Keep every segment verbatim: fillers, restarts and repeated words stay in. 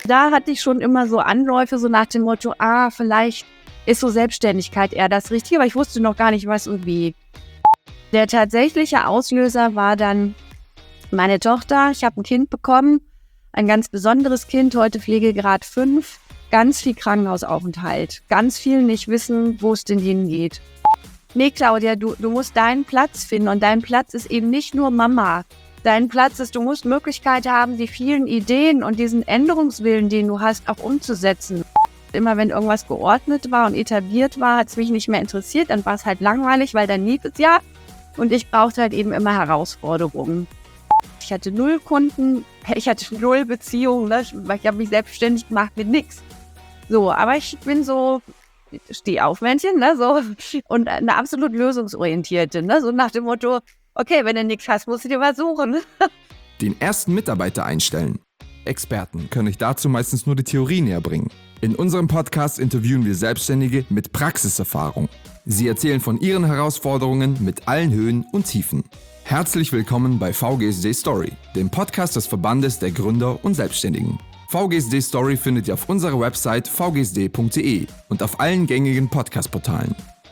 Da hatte ich schon immer so Anläufe, so nach dem Motto, ah, vielleicht ist so Selbstständigkeit eher das Richtige, aber ich wusste noch gar nicht, was und wie. Der tatsächliche Auslöser war dann meine Tochter. Ich habe ein Kind bekommen, ein ganz besonderes Kind, heute Pflegegrad fünf, ganz viel Krankenhausaufenthalt, ganz viel nicht wissen, wo es denn hingeht. Nee, Claudia, du, du musst deinen Platz finden und dein Platz ist eben nicht nur Mama. Dein Platz ist, du musst Möglichkeit haben, die vielen Ideen und diesen Änderungswillen, den du hast, auch umzusetzen. Immer wenn irgendwas geordnet war und etabliert war, hat es mich nicht mehr interessiert, dann war es halt langweilig, weil dann lief es ja und ich brauchte halt eben immer Herausforderungen. Ich hatte null Kunden, ich hatte null Beziehungen, ne? Ich habe mich selbstständig gemacht mit nichts. So, aber ich bin so, steh auf Männchen, ne, so, und eine absolut lösungsorientierte, ne, so nach dem Motto, okay, wenn du nichts hast, musst du dir was suchen. Den ersten Mitarbeiter einstellen. Experten können euch dazu meistens nur die Theorie näher bringen. In unserem Podcast interviewen wir Selbstständige mit Praxiserfahrung. Sie erzählen von ihren Herausforderungen mit allen Höhen und Tiefen. Herzlich willkommen bei V G S D Story, dem Podcast des Verbandes der Gründer und Selbstständigen. V G S D Story findet ihr auf unserer Website v g s d punkt d e und auf allen gängigen Podcast-Portalen.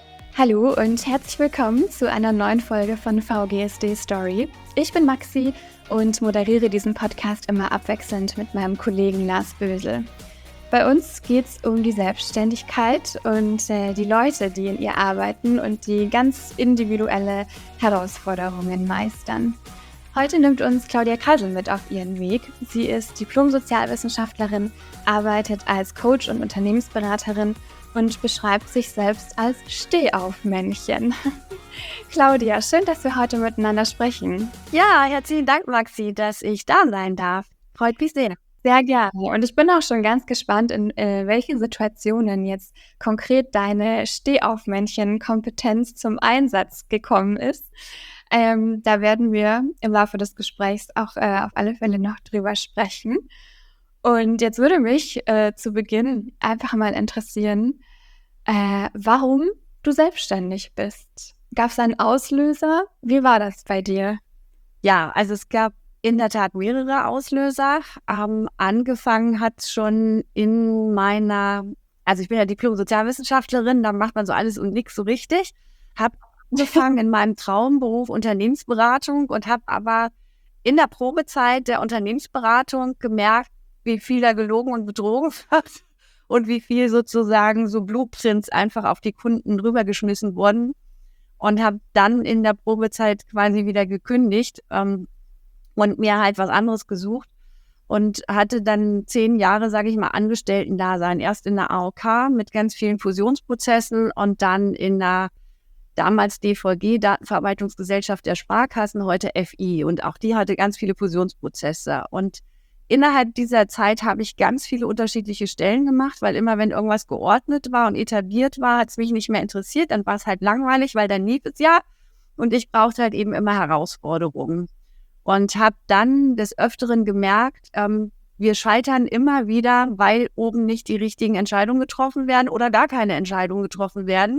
Hallo und herzlich willkommen zu einer neuen Folge von V G S D Story. Ich bin Maxi und moderiere diesen Podcast immer abwechselnd mit meinem Kollegen Lars Bösel. Bei uns geht es um die Selbstständigkeit und äh, die Leute, die in ihr arbeiten und die ganz individuelle Herausforderungen meistern. Heute nimmt uns Claudia Kassel mit auf ihren Weg. Sie ist Diplom-Sozialwissenschaftlerin, arbeitet als Coach und Unternehmensberaterin und beschreibt sich selbst als Stehaufmännchen. Claudia, schön, dass wir heute miteinander sprechen. Ja, herzlichen Dank, Maxi, dass ich da sein darf. Freut mich sehr. Sehr gerne. Und ich bin auch schon ganz gespannt, in äh, welchen Situationen jetzt konkret deine Stehaufmännchen-Kompetenz zum Einsatz gekommen ist. Ähm, da werden wir im Laufe des Gesprächs auch äh, auf alle Fälle noch drüber sprechen. Und jetzt würde mich äh, zu Beginn einfach mal interessieren, äh, warum du selbstständig bist. Gab es einen Auslöser? Wie war das bei dir? Ja, also es gab in der Tat mehrere Auslöser. Ähm, angefangen hat es schon in meiner, also ich bin ja Diplom-Sozialwissenschaftlerin, da macht man so alles und nichts so richtig. Habe angefangen in meinem Traumberuf Unternehmensberatung und habe aber in der Probezeit der Unternehmensberatung gemerkt, wie viel da gelogen und betrogen wird und wie viel sozusagen so Blueprints einfach auf die Kunden rübergeschmissen wurden und habe dann in der Probezeit quasi wieder gekündigt ähm, und mir halt was anderes gesucht und hatte dann zehn Jahre, sage ich mal, Angestellten-Dasein. Erst in der A O K mit ganz vielen Fusionsprozessen und dann in der damals D V G, Datenverarbeitungsgesellschaft der Sparkassen, heute F I. Und auch die hatte ganz viele Fusionsprozesse. Und innerhalb dieser Zeit habe ich ganz viele unterschiedliche Stellen gemacht, weil immer, wenn irgendwas geordnet war und etabliert war, hat es mich nicht mehr interessiert. Dann war es halt langweilig, weil dann lief es ja. Und ich brauchte halt eben immer Herausforderungen. Und habe dann des Öfteren gemerkt, ähm, wir scheitern immer wieder, weil oben nicht die richtigen Entscheidungen getroffen werden oder gar keine Entscheidungen getroffen werden.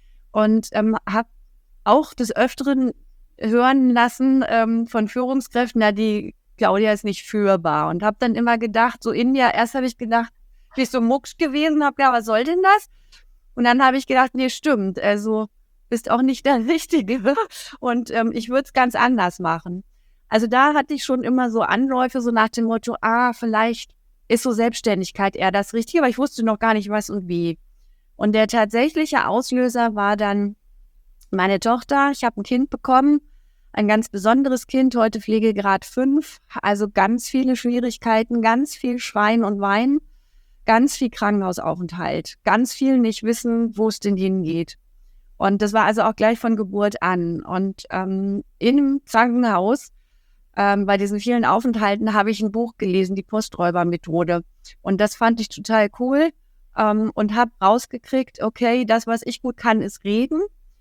Und ähm, habe auch des Öfteren hören lassen ähm, von Führungskräften, na, die Claudia ist nicht führbar. Und habe dann immer gedacht, so in mir, erst habe ich gedacht, bin ich so mucksch gewesen, habe gedacht, was soll denn das? Und dann habe ich gedacht, nee, stimmt, also bist auch nicht der Richtige. Und ähm, ich würde es ganz anders machen. Also da hatte ich schon immer so Anläufe, so nach dem Motto, ah, vielleicht ist so Selbstständigkeit eher das Richtige, aber ich wusste noch gar nicht, was und wie. Und der tatsächliche Auslöser war dann meine Tochter. Ich habe ein Kind bekommen, ein ganz besonderes Kind, heute Pflegegrad fünf, also ganz viele Schwierigkeiten, ganz viel Schreien und Weinen, ganz viel Krankenhausaufenthalt, ganz viel nicht wissen, wo es denn hingeht. Und das war also auch gleich von Geburt an. Und ähm, im Krankenhaus, ähm, bei diesen vielen Aufenthalten, habe ich ein Buch gelesen, die Posträubermethode. Und das fand ich total cool. Um, und habe rausgekriegt, okay, das, was ich gut kann, ist reden.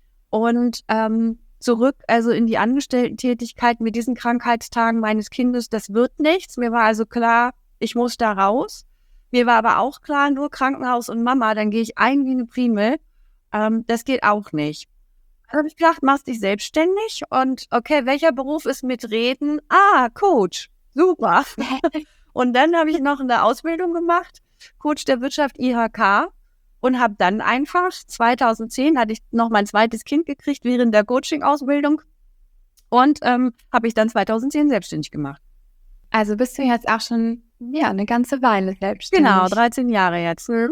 Und ähm, zurück also in die Angestellten-Tätigkeit mit diesen Krankheitstagen meines Kindes, das wird nichts. Mir war also klar, ich muss da raus. Mir war aber auch klar, nur Krankenhaus und Mama, dann gehe ich ein wie eine Primel. Ähm, das geht auch nicht. Dann habe ich gedacht, machst dich selbstständig und okay, welcher Beruf ist mit Reden? Ah, Coach, super. Und dann habe ich noch eine Ausbildung gemacht, Coach der Wirtschaft I H K, und habe dann einfach, zweitausendzehn hatte ich noch mein zweites Kind gekriegt während der Coaching-Ausbildung und ähm, habe ich dann zweitausendzehn selbstständig gemacht. Also bist du jetzt auch schon ja eine ganze Weile selbstständig. Genau, dreizehn Jahre jetzt. Hm?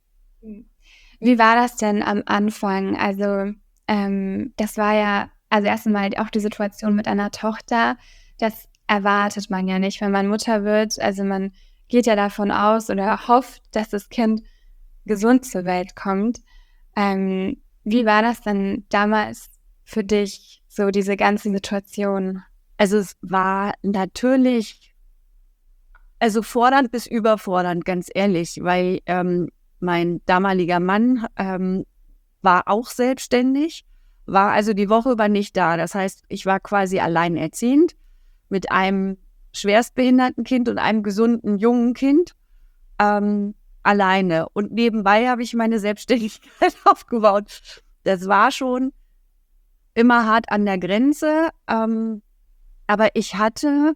Wie war das denn am Anfang? Also ähm, das war ja, also erst einmal auch die Situation mit einer Tochter, das erwartet man ja nicht, wenn man Mutter wird. Also man geht ja davon aus oder hofft, dass das Kind gesund zur Welt kommt. Ähm, wie war das denn damals für dich, so diese ganze Situation? Also es war natürlich, also fordernd bis überfordernd, ganz ehrlich, weil ähm, mein damaliger Mann ähm, war auch selbstständig, war also die Woche über nicht da. Das heißt, ich war quasi alleinerziehend mit einem schwerstbehinderten Kind und einem gesunden jungen Kind ähm, alleine. Und nebenbei habe ich meine Selbstständigkeit aufgebaut. Das war schon immer hart an der Grenze, ähm, aber ich hatte,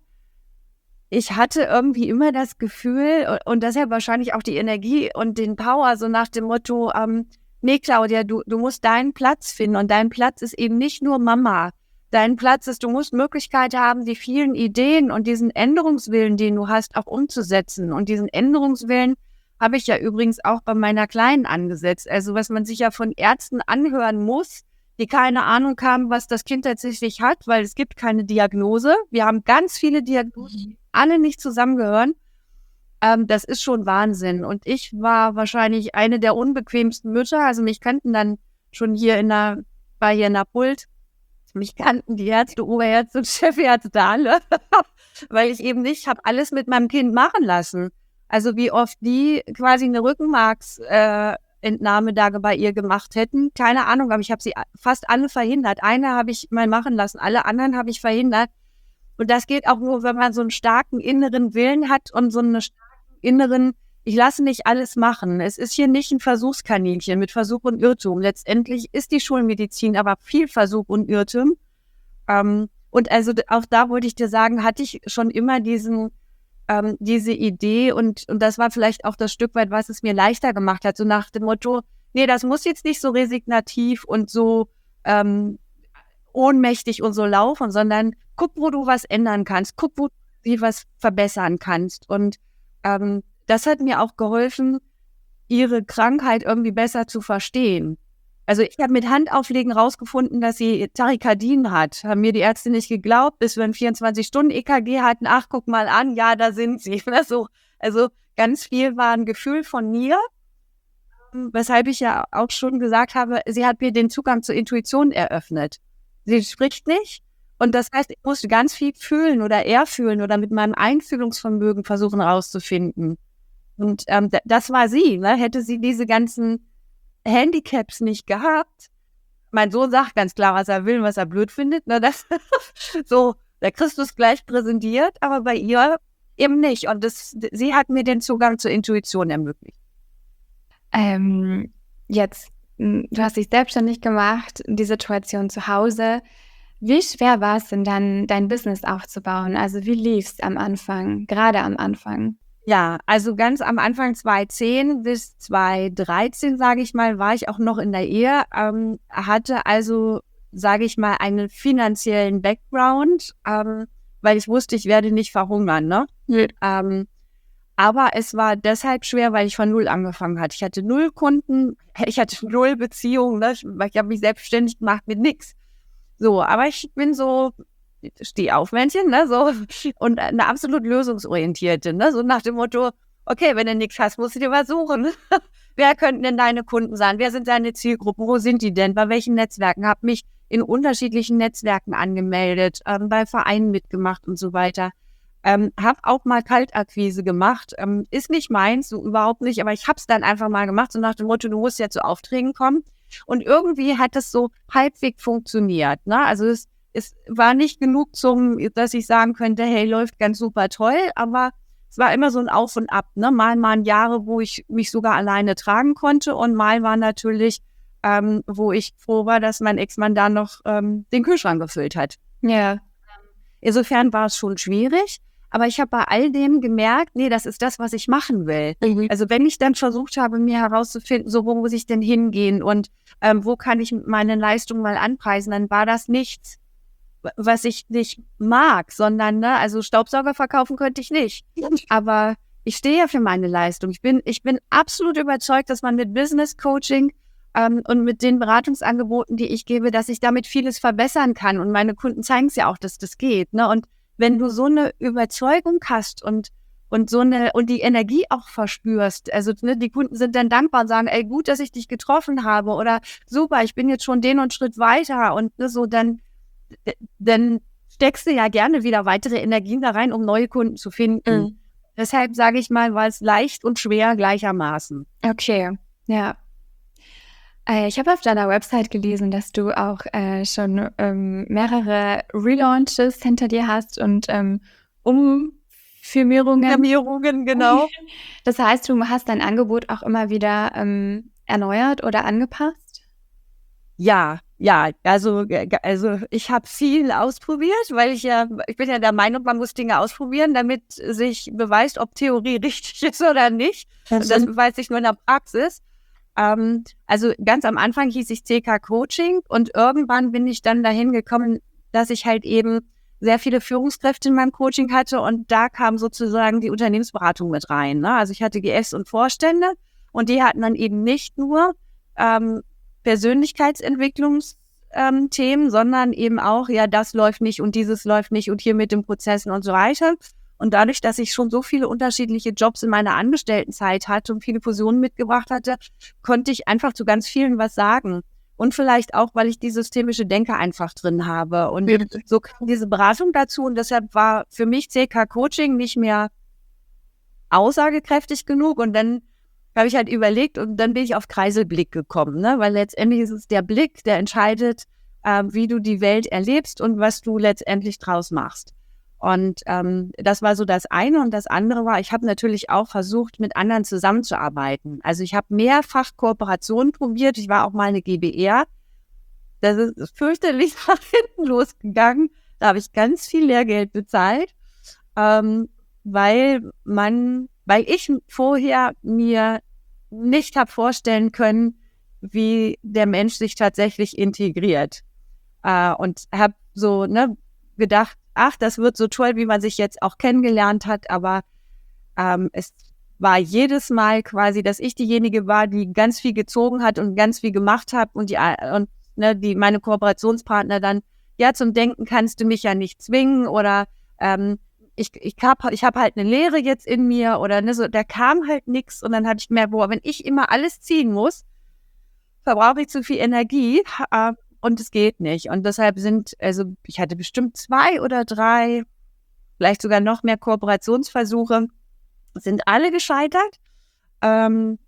ich hatte irgendwie immer das Gefühl und deshalb wahrscheinlich auch die Energie und den Power, so nach dem Motto, ähm, nee, Claudia, du, du musst deinen Platz finden und dein Platz ist eben nicht nur Mama. Dein Platz ist, du musst Möglichkeit haben, die vielen Ideen und diesen Änderungswillen, den du hast, auch umzusetzen. Und diesen Änderungswillen habe ich ja übrigens auch bei meiner Kleinen angesetzt. Also was man sich ja von Ärzten anhören muss, die keine Ahnung haben, was das Kind tatsächlich hat, weil es gibt keine Diagnose. Wir haben ganz viele Diagnosen, die alle nicht zusammengehören. Ähm, das ist schon Wahnsinn. Und ich war wahrscheinlich eine der unbequemsten Mütter. Also mich kannten dann schon hier in der, war hier in der Pult, mich kannten die Ärzte, Oberärzte und Chefärzte alle, weil ich eben nicht habe alles mit meinem Kind machen lassen. Also wie oft die quasi eine Rückenmarksentnahme äh, da bei ihr gemacht hätten, keine Ahnung, aber ich habe sie fast alle verhindert. Eine habe ich mal machen lassen, alle anderen habe ich verhindert. Und das geht auch nur, wenn man so einen starken inneren Willen hat und so einen starken inneren, ich lasse nicht alles machen. Es ist hier nicht ein Versuchskaninchen mit Versuch und Irrtum. Letztendlich ist die Schulmedizin aber viel Versuch und Irrtum. Ähm, und also auch da wollte ich dir sagen, hatte ich schon immer diesen Ähm, diese Idee und, und das war vielleicht auch das Stück weit, was es mir leichter gemacht hat, so nach dem Motto, nee, das muss jetzt nicht so resignativ und so ähm, ohnmächtig und so laufen, sondern guck, wo du was ändern kannst, guck, wo du was verbessern kannst. Und ähm, das hat mir auch geholfen, ihre Krankheit irgendwie besser zu verstehen. Also ich habe mit Handauflegen rausgefunden, dass sie Tachykardien hat. Haben mir die Ärzte nicht geglaubt, bis wir ein vierundzwanzig-Stunden-E K G hatten. Ach, guck mal an, ja, da sind sie. Also, also ganz viel war ein Gefühl von mir, weshalb ich ja auch schon gesagt habe, sie hat mir den Zugang zur Intuition eröffnet. Sie spricht nicht und das heißt, ich musste ganz viel fühlen oder eher fühlen oder mit meinem Einfühlungsvermögen versuchen rauszufinden. Und ähm, das war sie, ne? Hätte sie diese ganzen Handicaps nicht gehabt. Mein Sohn sagt ganz klar, was er will und was er blöd findet. Ne, das so der Christus gleich präsentiert, aber bei ihr eben nicht. Und das, sie hat mir den Zugang zur Intuition ermöglicht. Ähm, jetzt, du hast dich selbstständig gemacht, die Situation zu Hause. Wie schwer war es denn dann, dein Business aufzubauen? Also wie lief es am Anfang, gerade am Anfang? Ja, also ganz am Anfang zweitausendzehn bis zweitausenddreizehn, sage ich mal, war ich auch noch in der Ehe, ähm, hatte also, sage ich mal, einen finanziellen Background, ähm, weil ich wusste, ich werde nicht verhungern, ne? Mhm. Ähm, aber es war deshalb schwer, weil ich von null angefangen hatte. Ich hatte null Kunden, ich hatte null Beziehungen, ne? Ich, ich habe mich selbstständig gemacht mit nix. So, aber ich bin so... Steh auf, Männchen, ne, so, und eine absolut lösungsorientierte, ne, so nach dem Motto, okay, wenn du nichts hast, musst du dir was suchen. Wer könnten denn deine Kunden sein? Wer sind deine Zielgruppen? Wo sind die denn? Bei welchen Netzwerken? Hab mich in unterschiedlichen Netzwerken angemeldet, ähm, bei Vereinen mitgemacht und so weiter. Ähm, hab auch mal Kaltakquise gemacht, ähm, ist nicht meins, so überhaupt nicht, aber ich hab's dann einfach mal gemacht, so nach dem Motto, du musst ja zu Aufträgen kommen. Und irgendwie hat es so halbwegs funktioniert, ne, also es Es war nicht genug, zum, dass ich sagen könnte, hey, läuft ganz super toll, aber es war immer so ein Auf und Ab. Ne? Mal waren Jahre, wo ich mich sogar alleine tragen konnte und mal war natürlich, ähm, wo ich froh war, dass mein Ex-Mann da noch ähm, den Kühlschrank gefüllt hat. Ja. Insofern war es schon schwierig, Aber ich habe bei all dem gemerkt, nee, das ist das, was ich machen will. Mhm. Also wenn ich dann versucht habe, mir herauszufinden, so wo muss ich denn hingehen und ähm, wo kann ich meine Leistung mal anpreisen, dann war das nichts, was ich nicht mag, sondern, ne, also Staubsauger verkaufen könnte ich nicht. Aber ich stehe ja für meine Leistung. Ich bin, ich bin absolut überzeugt, dass man mit Business Coaching ähm, und mit den Beratungsangeboten, die ich gebe, dass ich damit vieles verbessern kann. Und meine Kunden zeigen es ja auch, dass das geht. Ne? Und wenn du so eine Überzeugung hast und und so eine und die Energie auch verspürst, also ne, die Kunden sind dann dankbar und sagen, ey, gut, dass ich dich getroffen habe oder super, ich bin jetzt schon den und Schritt weiter und ne, so dann dann steckst du ja gerne wieder weitere Energien da rein, um neue Kunden zu finden. Mhm. Deshalb sage ich mal, war es leicht und schwer gleichermaßen. Okay, ja. Äh, ich habe auf deiner Website gelesen, dass du auch äh, schon ähm, mehrere Relaunches hinter dir hast und ähm, Umfirmierungen. Umfirmierungen, genau. Das heißt, du hast dein Angebot auch immer wieder ähm, erneuert oder angepasst? Ja, ja, also, also ich habe viel ausprobiert, weil ich ja, ich bin ja der Meinung, man muss Dinge ausprobieren, damit sich beweist, ob Theorie richtig ist oder nicht. Das, das beweist sich nur in der Praxis. Ähm, also ganz am Anfang hieß ich C K Coaching und irgendwann bin ich dann dahin gekommen, dass ich halt eben sehr viele Führungskräfte in meinem Coaching hatte und da kam sozusagen die Unternehmensberatung mit rein. Ne? Also ich hatte G Fs und Vorstände und die hatten dann eben nicht nur ähm, Persönlichkeitsentwicklungsthemen, ähm, sondern eben auch, ja, das läuft nicht und dieses läuft nicht und hier mit den Prozessen und so weiter. Und dadurch, dass ich schon so viele unterschiedliche Jobs in meiner Angestelltenzeit hatte und viele Fusionen mitgebracht hatte, konnte ich einfach zu ganz vielen was sagen. Und vielleicht auch, weil ich die systemische Denke einfach drin habe. Und ja. So kam diese Beratung dazu und deshalb war für mich C K Coaching nicht mehr aussagekräftig genug und dann habe ich halt überlegt und dann bin ich auf Kreiselblick gekommen, ne? Weil letztendlich ist es der Blick, der entscheidet, äh, wie du die Welt erlebst und was du letztendlich draus machst. Und ähm, das war so das eine und das andere war, ich habe natürlich auch versucht, mit anderen zusammenzuarbeiten. Also ich habe mehrfach Kooperationen probiert, ich war auch mal eine G b R. Das ist fürchterlich nach hinten losgegangen. Da habe ich ganz viel Lehrgeld bezahlt, ähm, weil man, weil ich vorher mir nicht habe vorstellen können, wie der Mensch sich tatsächlich integriert. Äh, und habe so ne, gedacht, ach, das wird so toll, wie man sich jetzt auch kennengelernt hat, aber ähm, es war jedes Mal quasi, dass ich diejenige war, die ganz viel gezogen hat und ganz viel gemacht hat und die und ne, die meine Kooperationspartner dann, ja, zum Denken kannst du mich ja nicht zwingen oder ähm, ich, ich habe ich hab halt eine Lehre jetzt in mir oder ne, so, da kam halt nichts und dann hatte ich mehr, boah, wenn ich immer alles ziehen muss, verbrauche ich zu viel Energie äh, und es geht nicht. Und deshalb sind, also ich hatte bestimmt zwei oder drei, vielleicht sogar noch mehr Kooperationsversuche, sind alle gescheitert. Ähm,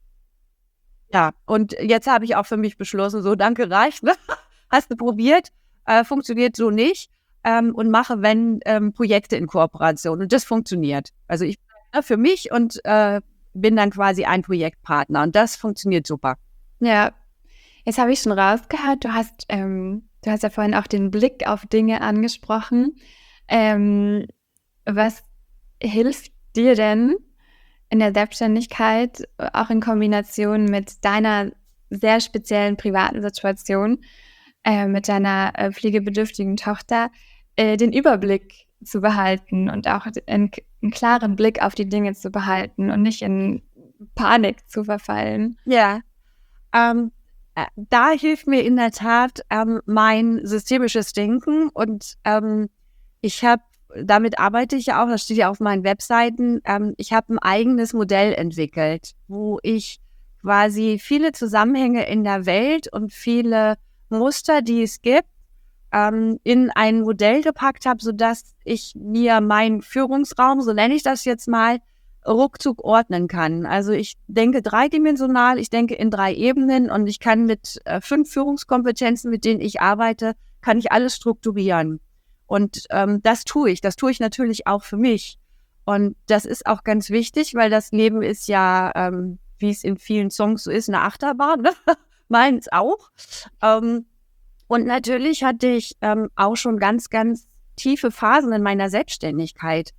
ja, und jetzt habe ich auch für mich beschlossen, so danke, reicht, ne? Hast du probiert, äh, funktioniert so nicht. Ähm, und mache, wenn, ähm, Projekte in Kooperation. Und das funktioniert. Also ich bin für mich und äh, bin dann quasi ein Projektpartner. Und das funktioniert super. Ja, jetzt habe ich schon rausgehört, du hast, ähm, du hast ja vorhin auch den Blick auf Dinge angesprochen. Ähm, was hilft dir denn in der Selbstständigkeit, auch in Kombination mit deiner sehr speziellen privaten Situation, äh, mit deiner äh, pflegebedürftigen Tochter, äh, den Überblick zu behalten und auch einen, einen klaren Blick auf die Dinge zu behalten und nicht in Panik zu verfallen? Ja, ähm, äh, da hilft mir in der Tat ähm, mein systemisches Denken und ähm, ich habe, damit arbeite ich ja auch, das steht ja auf meinen Webseiten, ähm, ich habe ein eigenes Modell entwickelt, wo ich quasi viele Zusammenhänge in der Welt und viele Muster, die es gibt, ähm, in ein Modell gepackt habe, sodass ich mir meinen Führungsraum, so nenne ich das jetzt mal, ruckzuck ordnen kann. Also ich denke dreidimensional, ich denke in drei Ebenen und ich kann mit äh, fünf Führungskompetenzen, mit denen ich arbeite, kann ich alles strukturieren. Und ähm, das tue ich. Das tue ich natürlich auch für mich. Und das ist auch ganz wichtig, weil das Leben ist ja, ähm, wie es in vielen Songs so ist, eine Achterbahn, ne? Meins auch. Ähm, und natürlich hatte ich ähm, auch schon ganz, ganz tiefe Phasen in meiner Selbstständigkeit.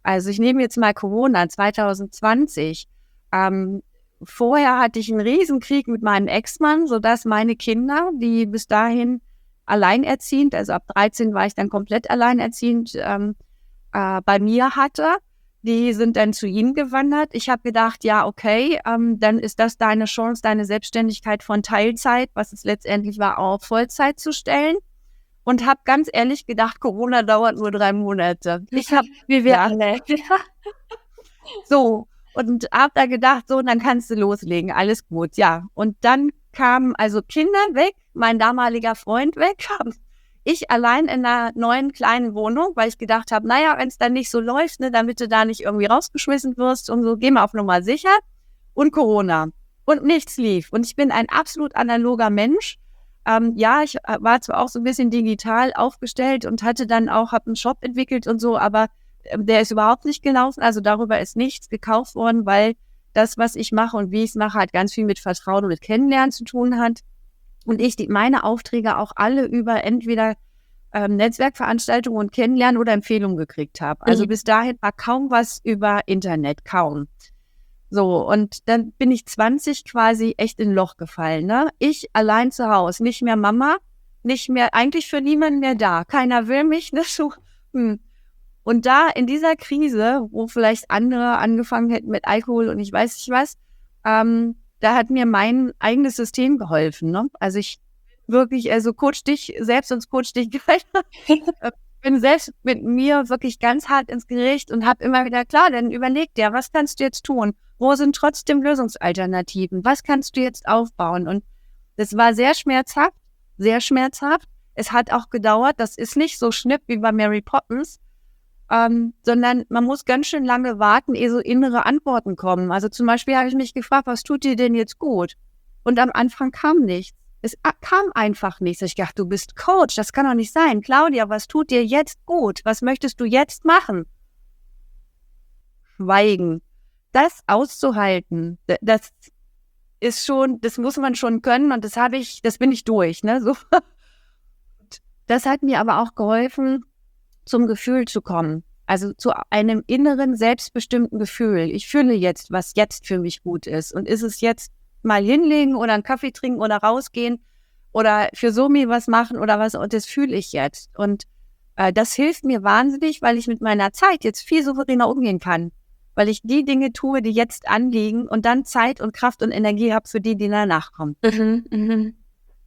Also ich nehme jetzt mal Corona zwanzig zwanzig. Ähm, vorher hatte ich einen Riesenkrieg mit meinem Ex-Mann, sodass meine Kinder, die bis dahin alleinerziehend, also ab dreizehn war ich dann komplett alleinerziehend, ähm, äh, bei mir hatte. Die sind dann zu ihm gewandert. Ich habe gedacht, ja, okay, ähm, dann ist das deine Chance, deine Selbstständigkeit von Teilzeit, was es letztendlich war, auf Vollzeit zu stellen. Und habe ganz ehrlich gedacht, Corona dauert nur drei Monate. Ich habe, Wie wir ja, alle. so, und habe da gedacht, so, dann kannst du loslegen, alles gut, ja. Und dann kamen also Kinder weg, mein damaliger Freund weg, ich allein in einer neuen kleinen Wohnung, weil ich gedacht habe, naja, wenn es dann nicht so läuft, ne, damit du da nicht irgendwie rausgeschmissen wirst und so, geh mal auf Nummer sicher. Und Corona. Und nichts lief. Und ich bin ein absolut analoger Mensch. Ähm, ja, ich war zwar auch so ein bisschen digital aufgestellt und hatte dann auch, habe einen Shop entwickelt und so, aber äh, der ist überhaupt nicht gelaufen. Also darüber ist nichts gekauft worden, weil das, was ich mache und wie ich es mache, halt ganz viel mit Vertrauen und mit Kennenlernen zu tun hat. Und ich die, meine Aufträge auch alle über entweder ähm, Netzwerkveranstaltungen und Kennenlernen oder Empfehlungen gekriegt habe. Also mhm. bis dahin war kaum was über Internet, kaum. So, und dann bin ich zwanzig quasi echt in ein Loch gefallen. Ne? Ich allein zu Hause, nicht mehr Mama, nicht mehr, eigentlich für niemanden mehr da. Keiner will mich. Ne? So, hm. Und da in dieser Krise, wo vielleicht andere angefangen hätten mit Alkohol und ich weiß nicht was, ähm, da hat mir mein eigenes System geholfen. Ne? Also ich wirklich, also coach dich selbst, sonst coach dich gleich. Bin selbst mit mir wirklich ganz hart ins Gericht und habe immer wieder, klar, dann überleg dir, was kannst du jetzt tun? Wo sind trotzdem Lösungsalternativen? Was kannst du jetzt aufbauen? Und das war sehr schmerzhaft, sehr schmerzhaft. Es hat auch gedauert, das ist nicht so schnipp wie bei Mary Poppins, ähm, sondern man muss ganz schön lange warten, ehe so innere Antworten kommen. Also zum Beispiel habe ich mich gefragt, was tut dir denn jetzt gut? Und am Anfang kam nichts. Es kam einfach nichts. Ich dachte, du bist Coach, das kann doch nicht sein. Claudia, was tut dir jetzt gut? Was möchtest du jetzt machen? Schweigen. Das auszuhalten, das ist schon, das muss man schon können und das habe ich, das bin ich durch. Ne? So. Das hat mir aber auch geholfen, zum Gefühl zu kommen. Also zu einem inneren, selbstbestimmten Gefühl. Ich fühle jetzt, was jetzt für mich gut ist. Und ist es jetzt mal hinlegen oder einen Kaffee trinken oder rausgehen oder für Somi was machen oder was, und das fühle ich jetzt. Und äh, das hilft mir wahnsinnig, weil ich mit meiner Zeit jetzt viel souveräner umgehen kann. Weil ich die Dinge tue, die jetzt anliegen und dann Zeit und Kraft und Energie habe für die, die danach kommen. Mhm, mhm.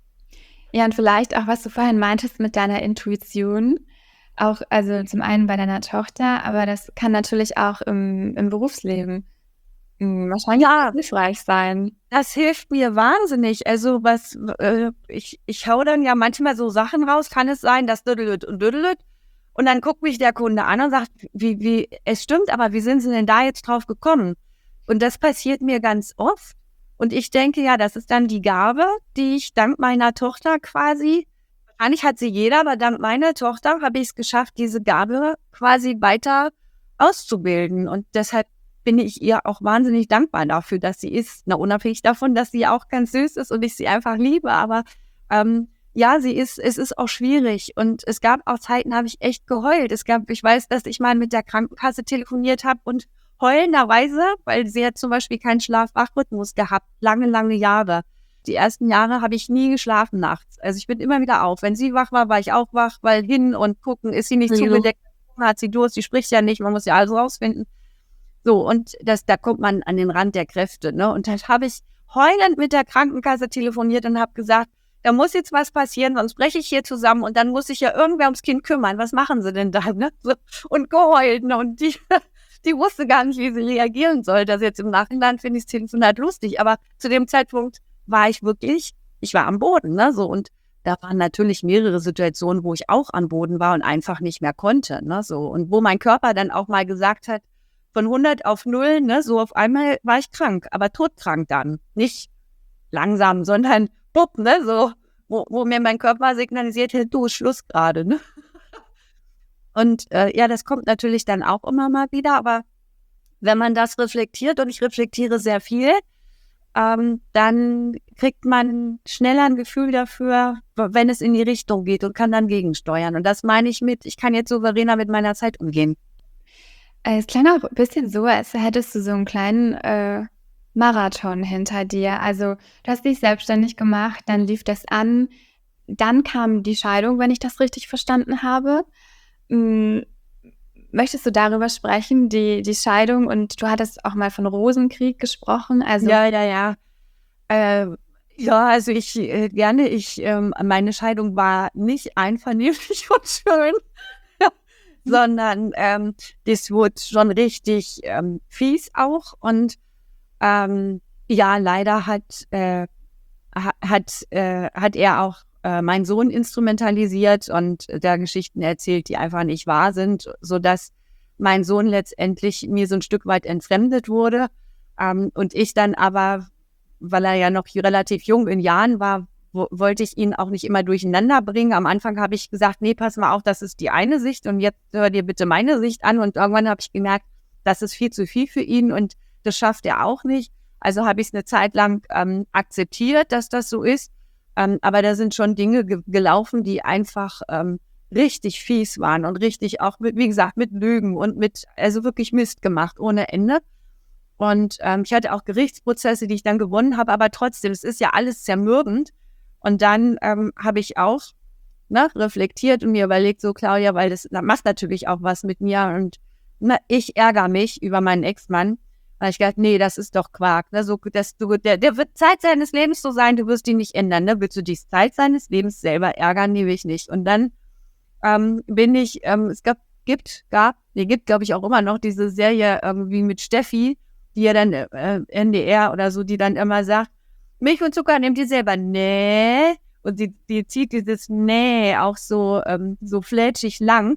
Ja, und vielleicht auch, was du vorhin meintest mit deiner Intuition, auch, also zum einen bei deiner Tochter, aber das kann natürlich auch im, im Berufsleben wahrscheinlich ja hilfreich sein. Das hilft mir wahnsinnig. Also was, äh, ich, ich hau dann ja manchmal so Sachen raus, kann es sein, das düdelüt und düdelüt. Und dann guckt mich der Kunde an und sagt, wie, wie, es stimmt, aber wie sind Sie denn da jetzt drauf gekommen? Und das passiert mir ganz oft. Und ich denke, ja, das ist dann die Gabe, die ich dank meiner Tochter quasi, wahrscheinlich hat sie jeder, aber dank meiner Tochter habe ich es geschafft, diese Gabe quasi weiter auszubilden. Und deshalb bin ich ihr auch wahnsinnig dankbar dafür, dass sie ist. Na, unabhängig davon, dass sie auch ganz süß ist und ich sie einfach liebe, aber ähm, ja, sie ist, es ist auch schwierig und es gab auch Zeiten, habe ich echt geheult. Es gab, ich weiß, dass ich mal mit der Krankenkasse telefoniert habe und heulenderweise, weil sie hat zum Beispiel keinen Schlaf-Wach-Rhythmus gehabt, lange, lange Jahre. Die ersten Jahre habe ich nie geschlafen nachts. Also ich bin immer wieder auf. Wenn sie wach war, war ich auch wach, weil hin und gucken, ist sie nicht mhm. zugedeckt, hat sie Durst, sie spricht ja nicht, man muss ja alles rausfinden. So, und das, da kommt man an den Rand der Kräfte, ne? Und dann habe ich heulend mit der Krankenkasse telefoniert und habe gesagt, da muss jetzt was passieren, sonst breche ich hier zusammen und dann muss sich ja irgendwer ums Kind kümmern. Was machen sie denn da? Ne? So, und geheult. Ne? Und die, die wusste gar nicht, wie sie reagieren soll. Das jetzt im Nachhinein finde ich das Telefonat lustig. Aber zu dem Zeitpunkt war ich wirklich, ich war am Boden. Ne? So, und da waren natürlich mehrere Situationen, wo ich auch am Boden war und einfach nicht mehr konnte. Ne? So, und wo mein Körper dann auch mal gesagt hat, von hundert auf null, ne? So auf einmal war ich krank, aber todkrank dann. Nicht langsam, sondern bupp, ne, so, wo, wo mir mein Körper signalisiert hat, du, Schluss gerade, ne? Und äh, ja, das kommt natürlich dann auch immer mal wieder, aber wenn man das reflektiert, und ich reflektiere sehr viel, ähm, dann kriegt man schneller ein Gefühl dafür, wenn es in die Richtung geht und kann dann gegensteuern. Und das meine ich mit, ich kann jetzt souveräner mit meiner Zeit umgehen. Es klang auch ein bisschen so, als hättest du so einen kleinen äh, Marathon hinter dir. Also du hast dich selbstständig gemacht, dann lief das an, dann kam die Scheidung, wenn ich das richtig verstanden habe. Hm, möchtest du darüber sprechen, die, die Scheidung? Und du hattest auch mal von Rosenkrieg gesprochen. Also Ja, ja, ja. Äh, ja, also ich äh, gerne, ich, ähm, meine Scheidung war nicht einvernehmlich und schön, sondern ähm, das wurde schon richtig ähm, fies auch. Und ähm, ja, leider hat, äh, ha- hat, äh, hat er auch äh, meinen Sohn instrumentalisiert und da Geschichten erzählt, die einfach nicht wahr sind, sodass mein Sohn letztendlich mir so ein Stück weit entfremdet wurde. Ähm, und ich dann aber, weil er ja noch relativ jung in Jahren war, wo, wollte ich ihn auch nicht immer durcheinander bringen. Am Anfang habe ich gesagt, nee, pass mal auf, das ist die eine Sicht und jetzt hör dir bitte meine Sicht an. Und irgendwann habe ich gemerkt, das ist viel zu viel für ihn und das schafft er auch nicht. Also habe ich es eine Zeit lang ähm, akzeptiert, dass das so ist. Ähm, aber da sind schon Dinge ge- gelaufen, die einfach ähm, richtig fies waren und richtig auch, mit, wie gesagt, mit Lügen und mit, also wirklich Mist gemacht ohne Ende. Und ähm, ich hatte auch Gerichtsprozesse, die ich dann gewonnen habe, aber trotzdem, es ist ja alles zermürbend. Und dann ähm, habe ich auch ne, reflektiert und mir überlegt, so Claudia, weil das, das macht natürlich auch was mit mir und na, ich ärgere mich über meinen Ex-Mann. Da habe ich gedacht, nee, das ist doch Quark. Ne? So, dass du, der, der wird Zeit seines Lebens so sein, du wirst ihn nicht ändern. Ne? Willst du die Zeit seines Lebens selber ärgern? Nee, will ich nicht. Und dann ähm, bin ich, ähm, es gab, gibt, gab, nee, gibt, glaube ich, auch immer noch diese Serie irgendwie mit Steffi, die ja dann äh, N D R oder so, die dann immer sagt, Milch und Zucker nehmt ihr selber? Nee. Und die, die zieht dieses Nee auch so, ähm, so flätschig lang.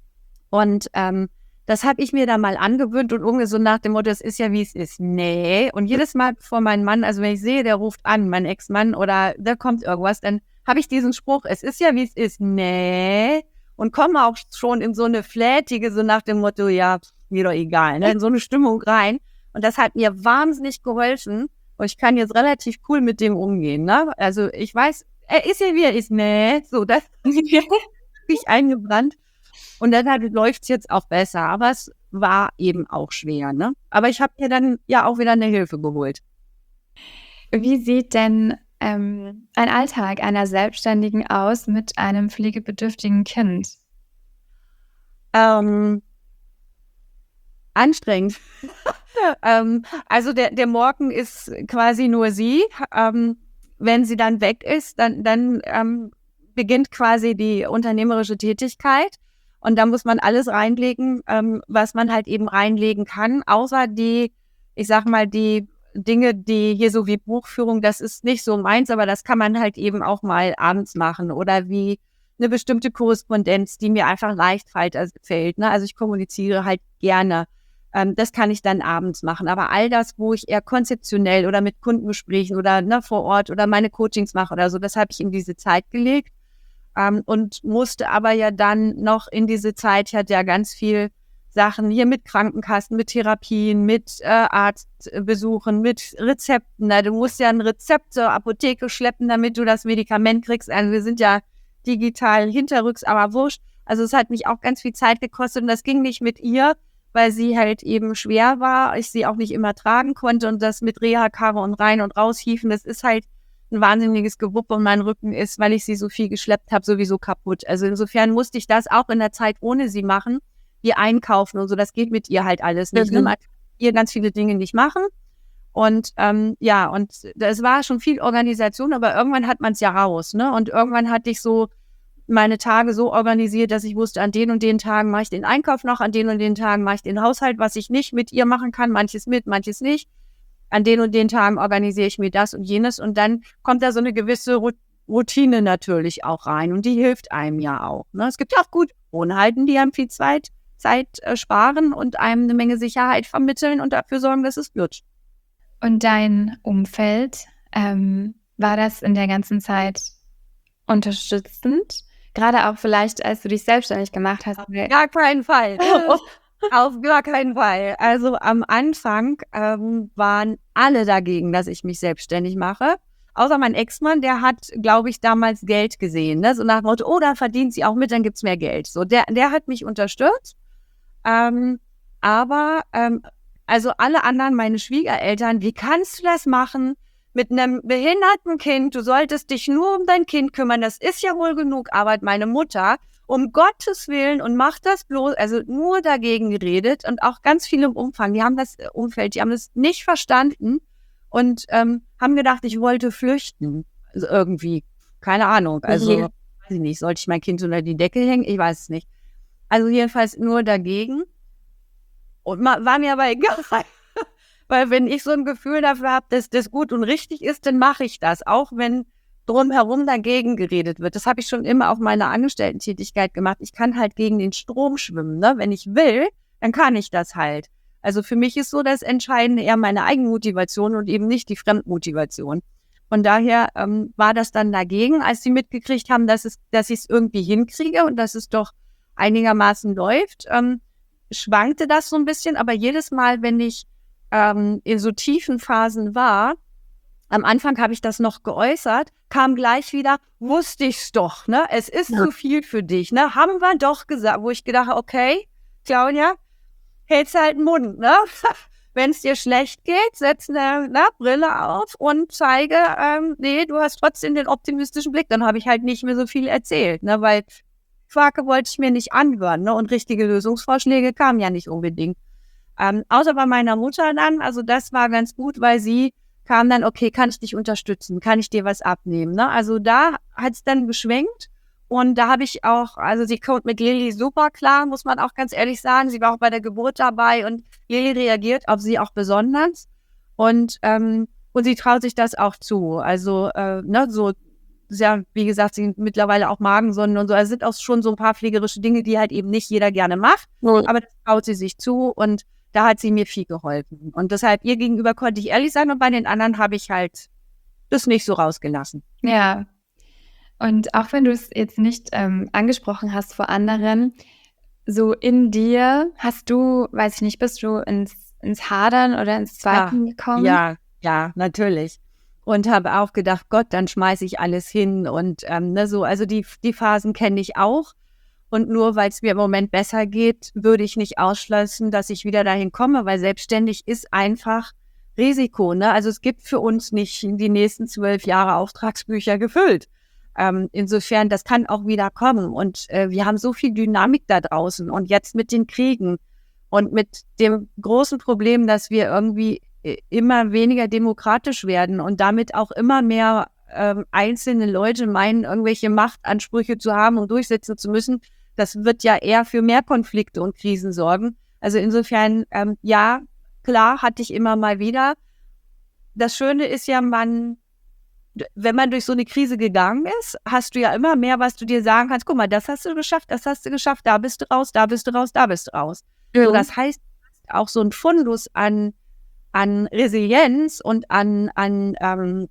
Und ähm, das habe ich mir da mal angewöhnt und irgendwie so nach dem Motto, es ist ja wie es ist. Nee. Und jedes Mal bevor mein Mann, also wenn ich sehe, der ruft an, mein Ex-Mann oder da kommt irgendwas, dann habe ich diesen Spruch, es ist ja wie es ist. Nee. Und komme auch schon in so eine flätige, so nach dem Motto, ja, mir doch egal, ne? In so eine Stimmung rein. Und das hat mir wahnsinnig geholfen. Und ich kann jetzt relativ cool mit dem umgehen, ne? Also ich weiß, er ist ja wie er ist, nee. So, das ist wirklich eingebrannt. Und dann läuft es jetzt auch besser. Aber es war eben auch schwer, ne? Aber ich habe mir dann ja auch wieder eine Hilfe geholt. wie sieht denn ähm, ein Alltag einer Selbstständigen aus mit einem pflegebedürftigen Kind? Ähm, anstrengend. ähm, also der, der Morgen ist quasi nur sie. Ähm, wenn sie dann weg ist, dann, dann ähm, beginnt quasi die unternehmerische Tätigkeit. Und da muss man alles reinlegen, ähm, was man halt eben reinlegen kann, außer die, ich sag mal, die Dinge, die hier so wie Buchführung, das ist nicht so meins, aber das kann man halt eben auch mal abends machen oder wie eine bestimmte Korrespondenz, die mir einfach leicht fällt. Ne? Also ich kommuniziere halt gerne. Ähm, das kann ich dann abends machen. Aber all das, wo ich eher konzeptionell oder mit Kundengesprächen oder ne, vor Ort oder meine Coachings mache oder so, das habe ich in diese Zeit gelegt. Ähm, und musste aber ja dann noch in diese Zeit, ich hatte ja ganz viel Sachen hier mit Krankenkassen, mit Therapien, mit äh, Arztbesuchen, mit Rezepten. Na, du musst ja ein Rezept zur Apotheke schleppen, damit du das Medikament kriegst. Also wir sind ja digital hinterrücks, aber wurscht. Also es hat mich auch ganz viel Zeit gekostet und das ging nicht mit ihr, weil sie halt eben schwer war, ich sie auch nicht immer tragen konnte und das mit Reha-Karre und rein und raushieven, das ist halt ein wahnsinniges Gewuppe und mein Rücken ist, weil ich sie so viel geschleppt habe, sowieso kaputt. Also insofern musste ich das auch in der Zeit ohne sie machen, ihr einkaufen und so, das geht mit ihr halt alles nicht. Mhm. Ne? Man kann ihr ganz viele Dinge nicht machen und ähm, ja, und das war schon viel Organisation, aber irgendwann hat man es ja raus, ne? Und irgendwann hatte ich so meine Tage so organisiert, dass ich wusste, an den und den Tagen mache ich den Einkauf noch, an den und den Tagen mache ich den Haushalt, was ich nicht mit ihr machen kann, manches mit, manches nicht. An den und den Tagen organisiere ich mir das und jenes und dann kommt da so eine gewisse Routine natürlich auch rein und die hilft einem ja auch. Ne? Es gibt ja auch gut Gewohnheiten, die einem viel Zeit, Zeit äh, sparen und einem eine Menge Sicherheit vermitteln und dafür sorgen, dass es wird. Und dein Umfeld, ähm, war das in der ganzen Zeit unterstützend? Gerade auch vielleicht, als du dich selbstständig gemacht hast. Auf gar keinen Fall. Auf gar keinen Fall. Also am Anfang ähm, waren alle dagegen, dass ich mich selbstständig mache. Außer mein Ex-Mann, der hat, glaube ich, damals Geld gesehen. Ne? So nach dem Motto, oh, da verdient sie auch mit, dann gibt's mehr Geld. So, der, der hat mich unterstützt. Ähm, aber ähm, also alle anderen, meine Schwiegereltern, wie kannst du das machen mit einem behinderten Kind? Du solltest dich nur um dein Kind kümmern, das ist ja wohl genug Arbeit. Meine Mutter, um Gottes Willen, und macht das bloß, also nur dagegen geredet und auch ganz viel im Umfang. Die haben das Umfeld, die haben das nicht verstanden und ähm, haben gedacht, ich wollte flüchten. Also irgendwie, keine Ahnung, also mhm. weiß ich nicht, sollte ich mein Kind unter die Decke hängen? Ich weiß es nicht. Also jedenfalls nur dagegen. Und war mir aber egal, weil wenn ich so ein Gefühl dafür habe, dass das gut und richtig ist, dann mache ich das, auch wenn drumherum dagegen geredet wird. Das habe ich schon immer auf meiner Angestellten-Tätigkeit gemacht. Ich kann halt gegen den Strom schwimmen, ne? Wenn ich will, dann kann ich das halt. Also für mich ist so das Entscheidende eher meine Eigenmotivation und eben nicht die Fremdmotivation. Von daher ähm, war das dann dagegen, als sie mitgekriegt haben, dass es, dass ich es irgendwie hinkriege und dass es doch einigermaßen läuft. Ähm, schwankte das so ein bisschen, aber jedes Mal, wenn ich ähm, in so tiefen Phasen war, am Anfang habe ich das noch geäußert, kam gleich wieder, wusste ich's doch, ne? Es ist ja. zu viel für dich, ne? Haben wir doch gesagt, wo ich gedacht habe, okay, Claudia, hältst halt den Mund, ne? Wenn es dir schlecht geht, setz eine, eine Brille auf und zeige, ähm, nee, du hast trotzdem den optimistischen Blick. Dann habe ich halt nicht mehr so viel erzählt, ne? Weil Quake wollte ich mir nicht anhören, ne? Und richtige Lösungsvorschläge kamen ja nicht unbedingt. Ähm, außer bei meiner Mutter dann, also das war ganz gut, weil sie kam dann, okay, kann ich dich unterstützen, kann ich dir was abnehmen, ne? Also da hat es dann geschwenkt und da habe ich auch, also sie kommt mit Lili super klar, muss man auch ganz ehrlich sagen, sie war auch bei der Geburt dabei und Lili reagiert auf sie auch besonders und ähm, und sie traut sich das auch zu, also äh, ne, so ja, wie gesagt, sie sind mittlerweile auch Magensonden und so. Also sind auch schon so ein paar pflegerische Dinge, die halt eben nicht jeder gerne macht. Mhm. Aber das traut sie sich zu und da hat sie mir viel geholfen. Und deshalb ihr gegenüber konnte ich ehrlich sein und bei den anderen habe ich halt das nicht so rausgelassen. Ja. Und auch wenn du es jetzt nicht ähm, angesprochen hast vor anderen, so in dir hast du, weiß ich nicht, bist du ins, ins Hadern oder ins Zweifeln ja, gekommen? Ja, ja, natürlich. Und habe auch gedacht, Gott, dann schmeiße ich alles hin und ähm, ne, so, also die, die Phasen kenne ich auch. Und nur weil es mir im Moment besser geht, würde ich nicht ausschließen, dass ich wieder dahin komme, weil selbstständig ist einfach Risiko, ne? Also es gibt für uns nicht die nächsten zwölf Jahre Auftragsbücher gefüllt. Ähm, insofern, das kann auch wieder kommen. Und äh, wir haben so viel Dynamik da draußen. Und jetzt mit den Kriegen und mit dem großen Problem, dass wir irgendwie immer weniger demokratisch werden und damit auch immer mehr ähm, einzelne Leute meinen, irgendwelche Machtansprüche zu haben und durchsetzen zu müssen, das wird ja eher für mehr Konflikte und Krisen sorgen. Also insofern, ähm, ja, klar, hatte ich immer mal wieder. Das Schöne ist ja, man, wenn man durch so eine Krise gegangen ist, hast du ja immer mehr, was du dir sagen kannst. Guck mal, das hast du geschafft, das hast du geschafft, da bist du raus, da bist du raus, da bist du raus. Ja. So, das heißt, auch so ein Fundus an an Resilienz und an, an ähm,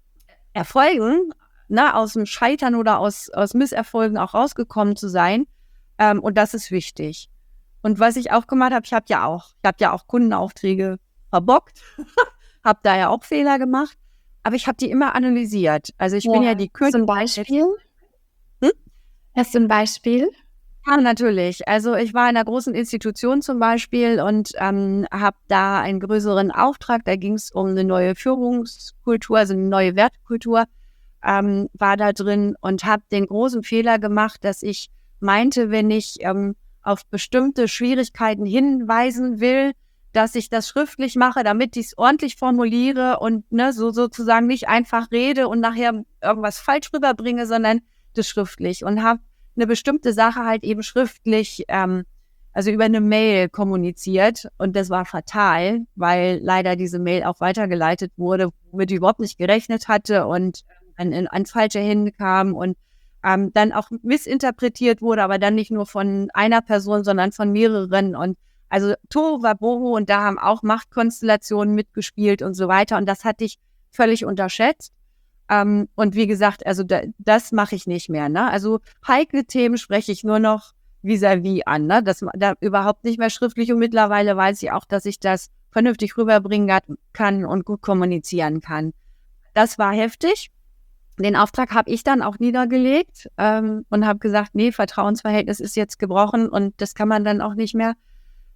Erfolgen, ne, aus dem Scheitern oder aus, aus Misserfolgen auch rausgekommen zu sein. Ähm, und das ist wichtig. Und was ich auch gemacht habe, ich habe ja auch, ich habe ja auch Kundenaufträge verbockt, habe da ja auch Fehler gemacht, aber ich habe die immer analysiert. Also ich ja. bin ja die Königin. Hast du ein Beispiel? Hm? Hast du ein Beispiel? Ja, natürlich. Also ich war in einer großen Institution zum Beispiel und ähm, habe da einen größeren Auftrag. Da ging es um eine neue Führungskultur, also eine neue Wertkultur, ähm, war da drin und habe den großen Fehler gemacht, dass ich meinte, wenn ich ähm, auf bestimmte Schwierigkeiten hinweisen will, dass ich das schriftlich mache, damit ich es ordentlich formuliere und ne, so sozusagen nicht einfach rede und nachher irgendwas falsch rüberbringe, sondern das schriftlich und habe eine bestimmte Sache halt eben schriftlich, ähm, also über eine Mail kommuniziert und das war fatal, weil leider diese Mail auch weitergeleitet wurde, womit ich überhaupt nicht gerechnet hatte und an, in, an falsche Hände kam und ähm, dann auch missinterpretiert wurde, aber dann nicht nur von einer Person, sondern von mehreren und also Tohuwabohu und da haben auch Machtkonstellationen mitgespielt und so weiter und das hatte ich völlig unterschätzt. Um, und wie gesagt, also da, das mache ich nicht mehr. Ne? Also heikle Themen spreche ich nur noch vis-à-vis an. Ne? Das da überhaupt nicht mehr schriftlich und mittlerweile weiß ich auch, dass ich das vernünftig rüberbringen kann und gut kommunizieren kann. Das war heftig. Den Auftrag habe ich dann auch niedergelegt ähm, und habe gesagt, nee, Vertrauensverhältnis ist jetzt gebrochen und das kann man dann auch nicht mehr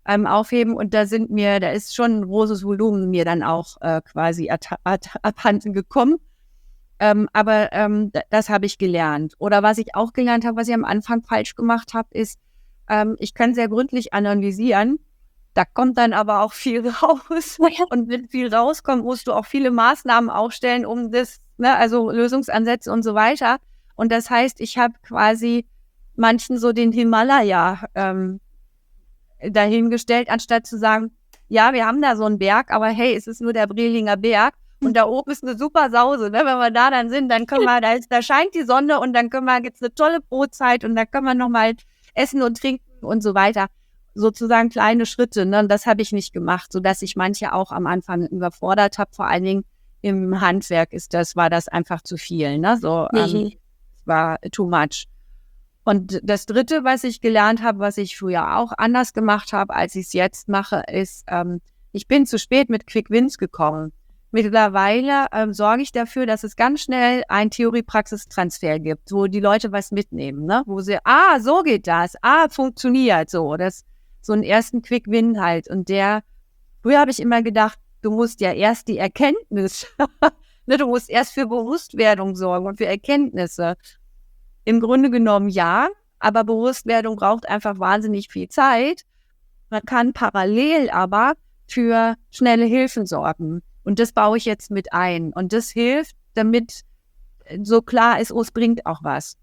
ähm, aufheben. Und da sind mir, da ist schon ein großes Volumen mir dann auch äh, quasi ad- ad- abhanden gekommen. Ähm, aber ähm, d- das habe ich gelernt. Oder was ich auch gelernt habe, was ich am Anfang falsch gemacht habe, ist, ähm, ich kann sehr gründlich analysieren. Da kommt dann aber auch viel raus. Und wenn viel rauskommt, musst du auch viele Maßnahmen aufstellen, um das, ne, also Lösungsansätze und so weiter. Und das heißt, ich habe quasi manchen so den Himalaya ähm, dahingestellt, anstatt zu sagen, ja, wir haben da so einen Berg, aber hey, es ist nur der Brelinger Berg und da oben ist eine super Sause, ne? Wenn wir da dann sind, dann können wir, da, ist, da scheint die Sonne und dann können wir, gibt's eine tolle Brotzeit und da können wir nochmal essen und trinken und so weiter. Sozusagen kleine Schritte, ne? Und das habe ich nicht gemacht, sodass ich manche auch am Anfang überfordert habe. Vor allen Dingen im Handwerk ist das, war das einfach zu viel, ne? So, ähm, war too much. Und das Dritte, was ich gelernt habe, was ich früher auch anders gemacht habe, als ich es jetzt mache, ist, ähm, ich bin zu spät mit Quick Wins gekommen. Mittlerweile ähm, sorge ich dafür, dass es ganz schnell einen Theorie-Praxis-Transfer gibt, wo die Leute was mitnehmen, ne? Wo sie, ah, so geht das, ah, funktioniert so. Das so einen ersten Quick Win halt. Und der, früher habe ich immer gedacht, du musst ja erst die Erkenntnis, ne, du musst erst für Bewusstwerdung sorgen und für Erkenntnisse. Im Grunde genommen ja, aber Bewusstwerdung braucht einfach wahnsinnig viel Zeit. Man kann parallel aber für schnelle Hilfen sorgen. Und das baue ich jetzt mit ein. Und das hilft, damit so klar ist, oh, es bringt auch was.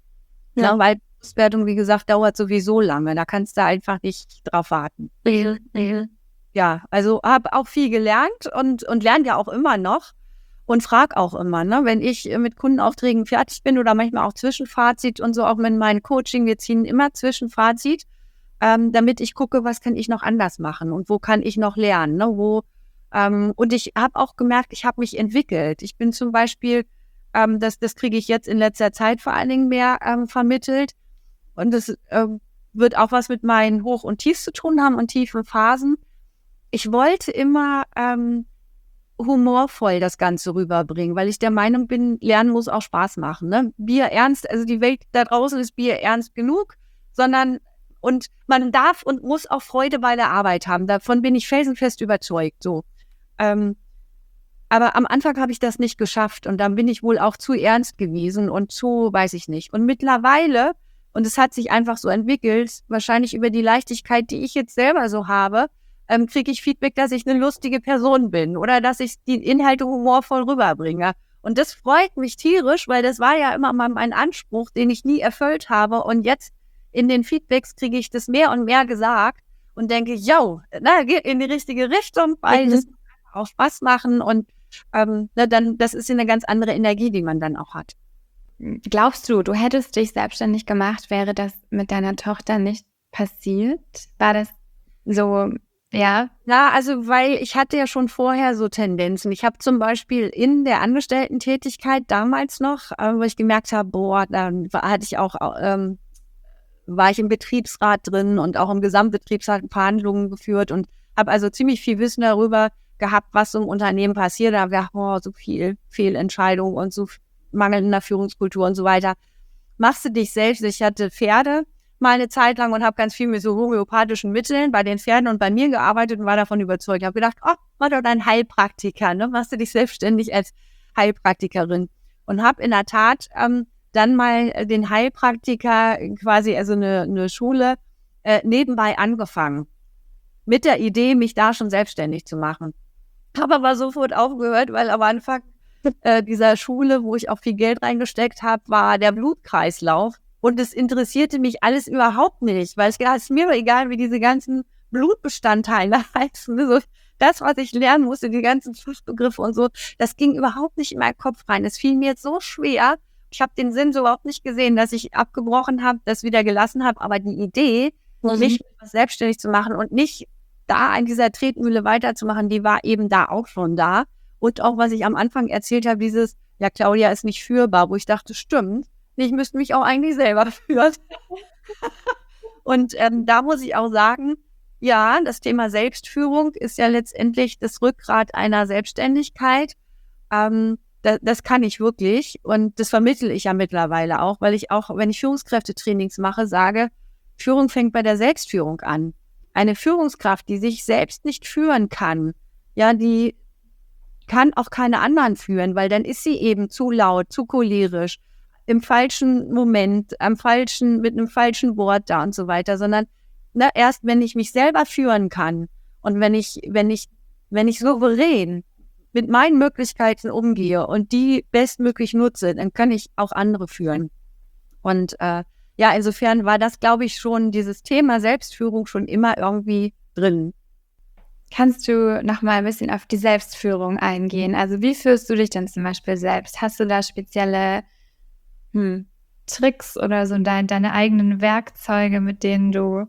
Ja. Ja, weil Bewusstwerdung, wie gesagt, dauert sowieso lange. Da kannst du einfach nicht drauf warten. Mhm. Mhm. Ja, also habe auch viel gelernt und, und lerne ja auch immer noch. Und frag auch immer, ne, wenn ich mit Kundenaufträgen fertig bin oder manchmal auch Zwischenfazit und so, auch mit meinem Coaching, wir ziehen immer Zwischenfazit, ähm, damit ich gucke, was kann ich noch anders machen und wo kann ich noch lernen, ne, wo, ähm, und ich habe auch gemerkt, ich habe mich entwickelt. Ich bin zum Beispiel, ähm, das, das kriege ich jetzt in letzter Zeit vor allen Dingen mehr ähm, vermittelt und das ähm, wird auch was mit meinen Hoch- und Tiefs zu tun haben und tiefen Phasen. Ich wollte immer ähm, humorvoll das Ganze rüberbringen, weil ich der Meinung bin, Lernen muss auch Spaß machen. Ne? Bier ernst, also die Welt da draußen ist Bier ernst genug, sondern und man darf und muss auch Freude bei der Arbeit haben. Davon bin ich felsenfest überzeugt. So, ähm, aber am Anfang habe ich das nicht geschafft und dann bin ich wohl auch zu ernst gewesen und zu, weiß ich nicht. Und mittlerweile, und es hat sich einfach so entwickelt, wahrscheinlich über die Leichtigkeit, die ich jetzt selber so habe, ähm, kriege ich Feedback, dass ich eine lustige Person bin oder dass ich die Inhalte humorvoll rüberbringe. Und das freut mich tierisch, weil das war ja immer mal mein Anspruch, den ich nie erfüllt habe. Und jetzt in den Feedbacks kriege ich das mehr und mehr gesagt und denke, yo, na, geht in die richtige Richtung, weil mhm. das auch Spaß machen und ähm, na, dann, das ist eine ganz andere Energie, die man dann auch hat. Glaubst du, du hättest dich selbstständig gemacht, wäre das mit deiner Tochter nicht passiert? War das so, ja? Ja, also weil ich hatte ja schon vorher so Tendenzen. Ich habe zum Beispiel in der Angestellten-Tätigkeit damals noch, äh, wo ich gemerkt habe, boah, dann war, hatte ich auch, ähm, war ich im Betriebsrat drin und auch im Gesamtbetriebsrat Verhandlungen geführt und habe also ziemlich viel Wissen darüber gehabt, was so im Unternehmen passiert. Da habe ich gedacht, boah, so viel Fehlentscheidungen und so mangelnder Führungskultur und so weiter. Machst du dich selbst? Ich hatte Pferde mal eine Zeit lang und habe ganz viel mit so homöopathischen Mitteln bei den Pferden und bei mir gearbeitet und war davon überzeugt. Ich habe gedacht, oh, mach doch dein Heilpraktiker, ne? Machst du dich selbstständig als Heilpraktikerin. Und habe in der Tat ähm, dann mal den Heilpraktiker quasi, also eine, eine Schule, äh, nebenbei angefangen. Mit der Idee, mich da schon selbstständig zu machen. Habe aber sofort aufgehört, weil am Anfang äh, dieser Schule, wo ich auch viel Geld reingesteckt habe, war der Blutkreislauf. Und es interessierte mich alles überhaupt nicht, weil es ist mir egal, wie diese ganzen Blutbestandteile heißen. So, das, was ich lernen musste, die ganzen Fachbegriffe und so, das ging überhaupt nicht in meinen Kopf rein. Es fiel mir jetzt so schwer. Ich habe den Sinn so überhaupt nicht gesehen, dass ich abgebrochen habe, das wieder gelassen habe. Aber die Idee, mhm. mich selbstständig zu machen und nicht da an dieser Tretmühle weiterzumachen, die war eben da auch schon da. Und auch, was ich am Anfang erzählt habe, dieses, ja, Claudia ist nicht führbar, wo ich dachte, stimmt, ich müsste mich auch eigentlich selber führen. Und ähm, da muss ich auch sagen, ja, das Thema Selbstführung ist ja letztendlich das Rückgrat einer Selbstständigkeit. Ähm, das, das kann ich wirklich und das vermittle ich ja mittlerweile auch, weil ich auch, wenn ich Führungskräftetrainings mache, sage, Führung fängt bei der Selbstführung an. eine Führungskraft, die sich selbst nicht führen kann, ja, die kann auch keine anderen führen, weil dann ist sie eben zu laut, zu cholerisch, im falschen Moment, am falschen, mit einem falschen Wort da und so weiter, sondern ne, erst wenn ich mich selber führen kann und wenn ich, wenn ich, wenn ich souverän mit meinen Möglichkeiten umgehe und die bestmöglich nutze, dann kann ich auch andere führen. Und äh, ja, insofern war das, glaube ich, schon dieses Thema Selbstführung schon immer irgendwie drin. Kannst du noch mal ein bisschen auf die Selbstführung eingehen? Also wie führst du dich denn zum Beispiel selbst? Hast du da spezielle hm, Tricks oder so dein, deine eigenen Werkzeuge, mit denen du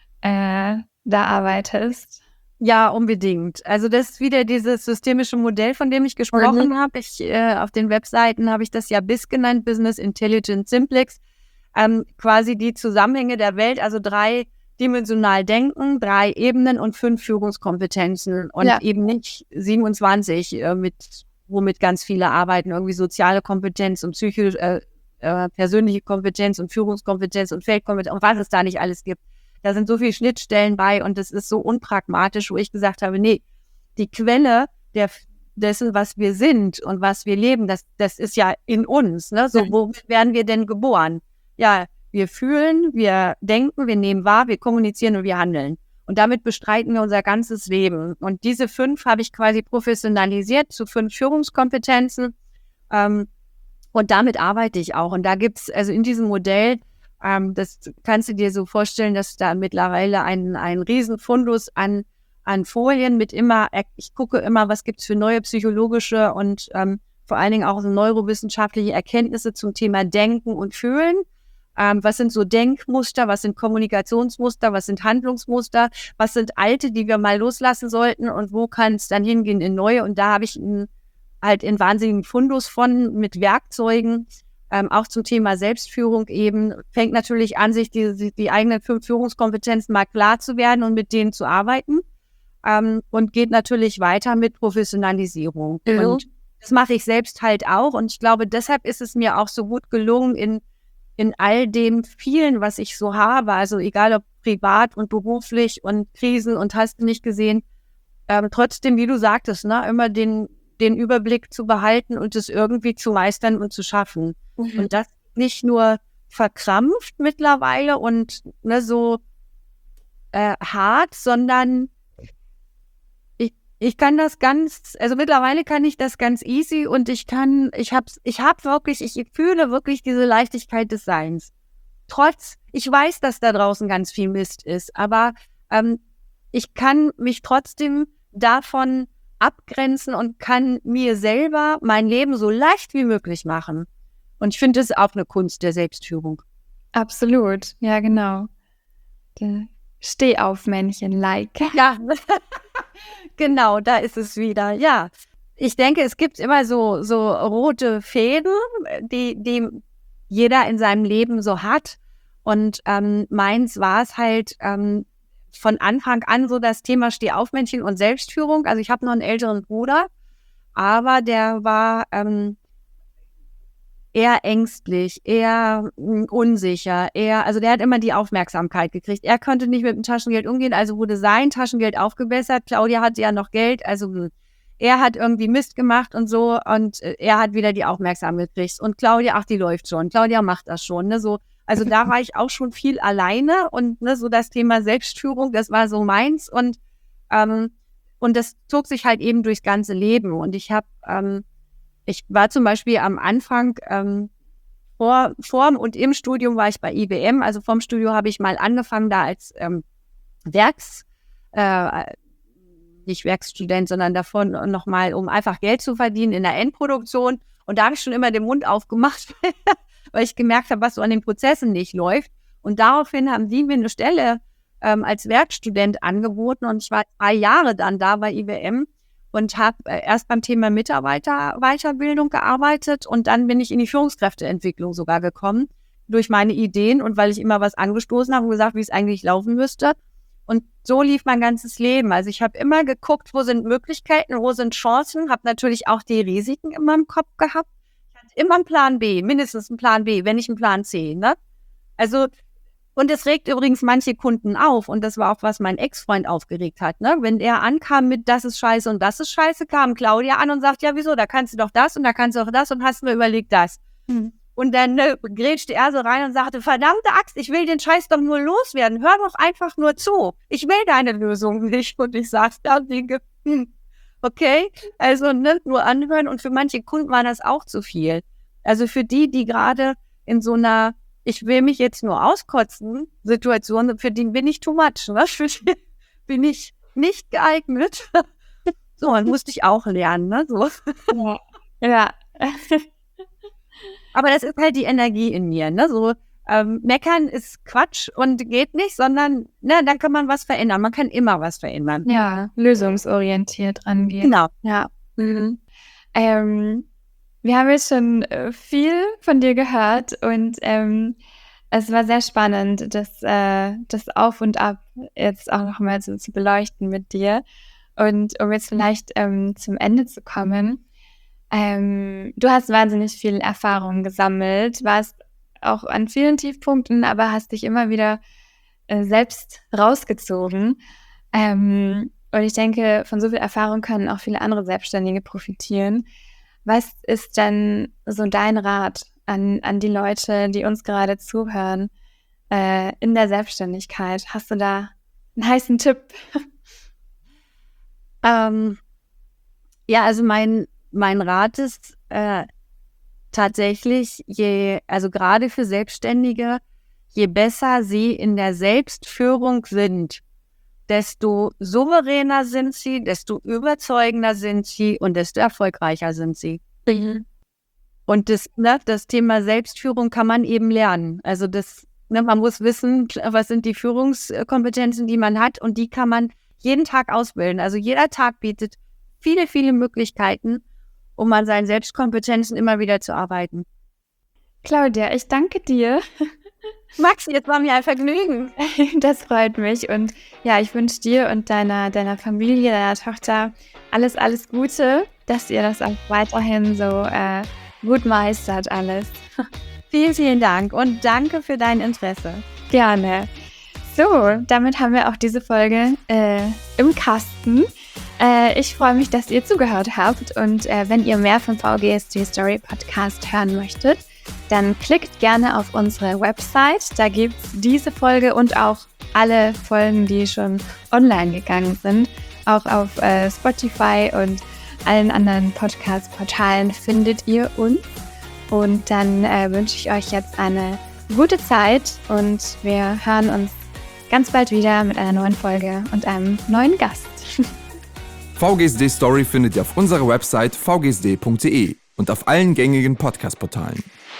äh, da arbeitest? Ja, unbedingt. Also das ist wieder dieses systemische Modell, von dem ich gesprochen mhm. habe. Ich, äh, auf den Webseiten habe ich das ja B I S genannt, Business Intelligence Simplex. Ähm, quasi die Zusammenhänge der Welt, also dreidimensional denken, drei Ebenen und fünf Führungskompetenzen und ja. eben nicht siebenundzwanzig, äh, mit, womit ganz viele arbeiten, irgendwie soziale Kompetenz und psychische, äh, äh, persönliche Kompetenz und Führungskompetenz und Feldkompetenz und was es da nicht alles gibt. Da sind so viele Schnittstellen bei und das ist so unpragmatisch, wo ich gesagt habe, nee, die Quelle der, dessen, was wir sind und was wir leben, das, das ist ja in uns. Ne? So, womit werden wir denn geboren? Ja, wir fühlen, wir denken, wir nehmen wahr, wir kommunizieren und wir handeln. Und damit bestreiten wir unser ganzes Leben. Und diese fünf habe ich quasi professionalisiert zu fünf Führungskompetenzen. Ähm, und damit arbeite ich auch. Und da gibt's also in diesem Modell, ähm, das kannst du dir so vorstellen, dass da mittlerweile ein, ein Riesenfundus an, an Folien mit immer, ich gucke immer, was gibt's für neue psychologische und ähm, vor allen Dingen auch so neurowissenschaftliche Erkenntnisse zum Thema Denken und Fühlen. Ähm, was sind so Denkmuster, was sind Kommunikationsmuster, was sind Handlungsmuster, was sind alte, die wir mal loslassen sollten und wo kann es dann hingehen in neue? Und da habe ich einen, halt einen wahnsinnigen Fundus von mit Werkzeugen, ähm, auch zum Thema Selbstführung eben. Fängt natürlich an, sich die, die, die eigenen fünf Führungskompetenzen mal klar zu werden und mit denen zu arbeiten ähm, und geht natürlich weiter mit Professionalisierung. Mhm. Und das mache ich selbst halt auch und ich glaube, deshalb ist es mir auch so gut gelungen, in in all dem vielen, was ich so habe, also egal ob privat und beruflich und Krisen und hast du nicht gesehen, ähm, trotzdem, wie du sagtest, ne, immer den, den Überblick zu behalten und es irgendwie zu meistern und zu schaffen. Mhm. Und das nicht nur verkrampft mittlerweile und ne, so äh, hart, sondern ich kann das ganz, also mittlerweile kann ich das ganz easy und ich kann, ich hab's, ich hab wirklich, ich fühle wirklich diese Leichtigkeit des Seins. Trotz, ich weiß, dass da draußen ganz viel Mist ist, aber ähm, ich kann mich trotzdem davon abgrenzen und kann mir selber mein Leben so leicht wie möglich machen. Und ich finde, das ist auch eine Kunst der Selbstführung. Absolut, ja genau. Steh-auf-Männchen-like. Ja, genau, da ist es wieder. Ja, ich denke, es gibt immer so, so rote Fäden, die, die jeder in seinem Leben so hat. Und ähm, meins war es halt ähm, von Anfang an so das Thema Steh-auf-Männchen und Selbstführung. Also ich habe noch einen älteren Bruder, aber der war ähm, eher ängstlich, eher mh, unsicher, eher, also der hat immer die Aufmerksamkeit gekriegt. Er konnte nicht mit dem Taschengeld umgehen, also wurde sein Taschengeld aufgebessert. Claudia hatte ja noch Geld, also mh, er hat irgendwie Mist gemacht und so und äh, er hat wieder die Aufmerksamkeit gekriegt. Und Claudia, ach, die läuft schon. Claudia macht das schon, ne, so. Also da war ich auch schon viel alleine und ne, so das Thema Selbstführung, das war so meins und ähm, und das zog sich halt eben durchs ganze Leben und ich habe ähm, Ich war zum Beispiel am Anfang, ähm, vor, vor und im Studium war ich bei I B M, also vom Studio habe ich mal angefangen da als ähm, Werks, äh, nicht Werkstudent, sondern davon nochmal, um einfach Geld zu verdienen in der Endproduktion. Und da habe ich schon immer den Mund aufgemacht, weil ich gemerkt habe, was so an den Prozessen nicht läuft. Und daraufhin haben die mir eine Stelle ähm, als Werkstudent angeboten und ich war drei Jahre dann da bei I B M. Und habe erst beim Thema Mitarbeiterweiterbildung gearbeitet und dann bin ich in die Führungskräfteentwicklung sogar gekommen durch meine Ideen und weil ich immer was angestoßen habe und gesagt, wie es eigentlich laufen müsste. Und so lief mein ganzes Leben. Also ich habe immer geguckt, wo sind Möglichkeiten, wo sind Chancen, habe natürlich auch die Risiken in meinem Kopf gehabt. Ich hatte immer einen Plan B, mindestens einen Plan B, wenn nicht einen Plan C. Ne? Also Und das regt übrigens manche Kunden auf. Und das war auch, was mein Ex-Freund aufgeregt hat. Ne? Wenn er ankam mit, das ist scheiße und das ist scheiße, kam Claudia an und sagt, ja, wieso, da kannst du doch das und da kannst du auch das und hast mir überlegt das. Mhm. Und dann ne, grätschte er so rein und sagte, verdammte Axt, ich will den Scheiß doch nur loswerden. Hör doch einfach nur zu. Ich will deine Lösung nicht. Und ich saß da und denke, hm, okay, also ne, nur anhören. Und für manche Kunden war das auch zu viel. Also für die, die gerade in so einer ich will mich jetzt nur auskotzen Situation, für die bin ich too much. Ne? Für die bin ich nicht geeignet. So, und musste ich auch lernen. Ne? So. Ja. ja. Aber das ist halt die Energie in mir. Ne? So, ähm, meckern ist Quatsch und geht nicht, sondern ne, dann kann man was verändern. Man kann immer was verändern. Ja, lösungsorientiert rangehen. Genau. Ja. Mhm. Ähm, wir haben jetzt schon äh, viel von dir gehört und ähm, es war sehr spannend, das, äh, das Auf und Ab jetzt auch nochmal so zu beleuchten mit dir. Und um jetzt vielleicht ähm, zum Ende zu kommen, ähm, du hast wahnsinnig viel Erfahrung gesammelt, warst auch an vielen Tiefpunkten, aber hast dich immer wieder äh, selbst rausgezogen. Ähm, und ich denke, von so viel Erfahrung können auch viele andere Selbstständige profitieren. Was ist denn so dein Rat an, an die Leute, die uns gerade zuhören, äh, in der Selbstständigkeit? Hast du da einen heißen Tipp? ähm, ja, also mein, mein Rat ist äh, tatsächlich, je, also gerade für Selbstständige, je besser sie in der Selbstführung sind, desto souveräner sind sie, desto überzeugender sind sie und desto erfolgreicher sind sie. Mhm. Und das, ne, das Thema Selbstführung kann man eben lernen. Also das, ne, man muss wissen, was sind die Führungskompetenzen, die man hat und die kann man jeden Tag ausbilden. Also jeder Tag bietet viele, viele Möglichkeiten, um an seinen Selbstkompetenzen immer wieder zu arbeiten. Claudia, ich danke dir. Max, jetzt war mir ein Vergnügen. Das freut mich und ja, ich wünsche dir und deiner, deiner Familie, deiner Tochter alles, alles Gute, dass ihr das auch weiterhin so äh, gut meistert alles. Vielen, vielen Dank und danke für dein Interesse. Gerne. So, damit haben wir auch diese Folge äh, im Kasten. Äh, ich freue mich, dass ihr zugehört habt und äh, wenn ihr mehr vom V G S D Story Podcast hören möchtet, dann klickt gerne auf unsere Website. Da gibt es diese Folge und auch alle Folgen, die schon online gegangen sind. Auch auf äh, Spotify und allen anderen Podcast-Portalen findet ihr uns. Und dann äh, wünsche ich euch jetzt eine gute Zeit und wir hören uns ganz bald wieder mit einer neuen Folge und einem neuen Gast. V G S D Story findet ihr auf unserer Website v g s d punkt d e und auf allen gängigen Podcast-Portalen.